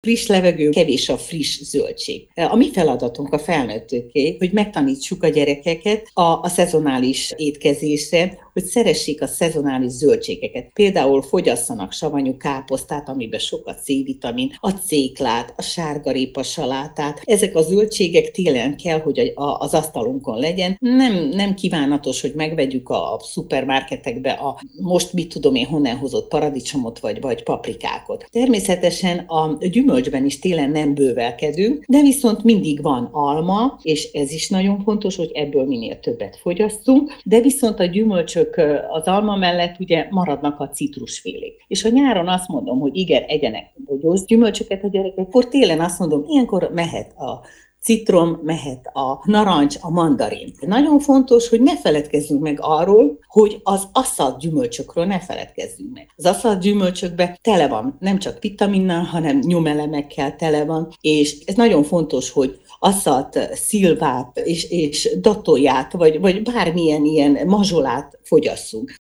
Friss levegő, kevés a friss zöldség. A mi feladatunk a felnőttöké, hogy megtanítsuk a gyerekeket a szezonális étkezésre, hogy szeressék a szezonális zöldségeket. Például fogyasszanak savanyú káposztát, amiben sok a C-vitamin, a céklát, a sárgarépa salátát. Ezek a zöldségek télen kell, hogy az asztalunkon legyen. Nem kívánatos, hogy megvegyük a szupermarketekbe a most mit tudom én honnan hozott paradicsomot vagy paprikákat. Természetesen a gyümölcsben is télen nem bővelkedünk, de viszont mindig van alma, és ez is nagyon fontos, hogy ebből minél többet fogyasszunk, de viszont a gyümölcsök az alma mellett ugye maradnak a citrusfélék. És ha nyáron azt mondom, hogy igen, egyenek bogyós gyümölcsöket a gyerekek, akkor télen azt mondom, ilyenkor mehet a citrom, mehet a narancs, a mandarin. Nagyon fontos, hogy ne feledkezzünk meg arról, hogy az asszalt gyümölcsökről ne feledkezzünk meg. Az asszalt gyümölcsökben tele van, nem csak vitaminnal, hanem nyomelemekkel tele van, és ez nagyon fontos, hogy asszalt szilvát és datolját, vagy bármilyen ilyen mazsolát fogyasszunk.